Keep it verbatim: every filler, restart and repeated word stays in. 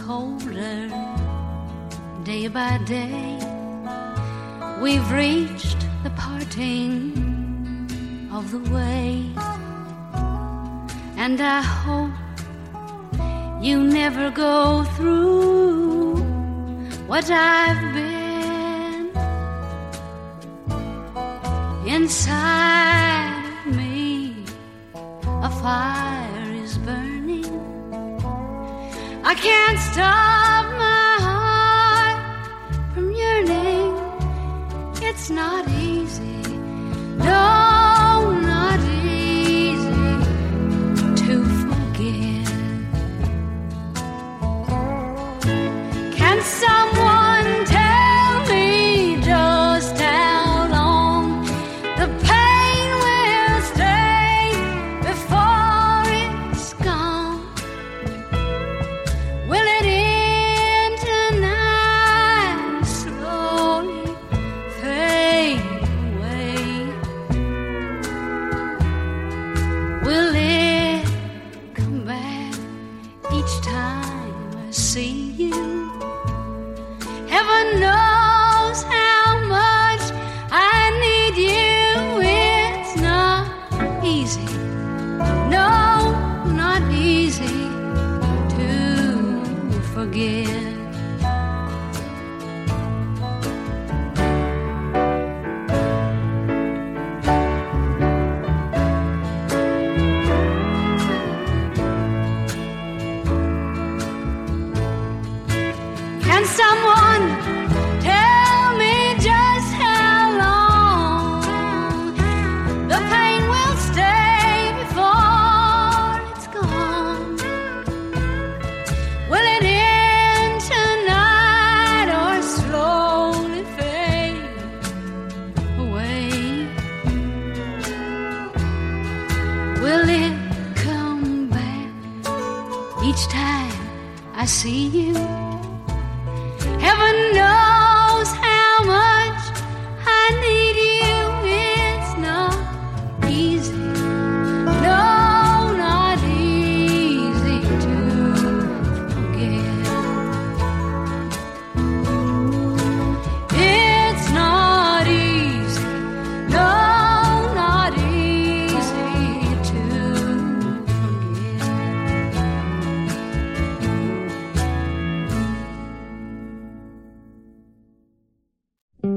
colder day by day. We've reached the parting of the way, and I hope you never go through what I've been. Inside of me a fire is burning. I can't stop my heart from yearning. It's not easy, no, not easy to forgive. Can someone tell me just how long the pain will stay before it's gone? Will it end tonight and slowly fade away? Will it come back each time I see you? Heaven knows how much I need you. It's not easy, no, not easy to forgive. Can someone tell me just how long the pain will stay before it's gone? Will it end tonight or slowly fade away? Will it come back each time I see you?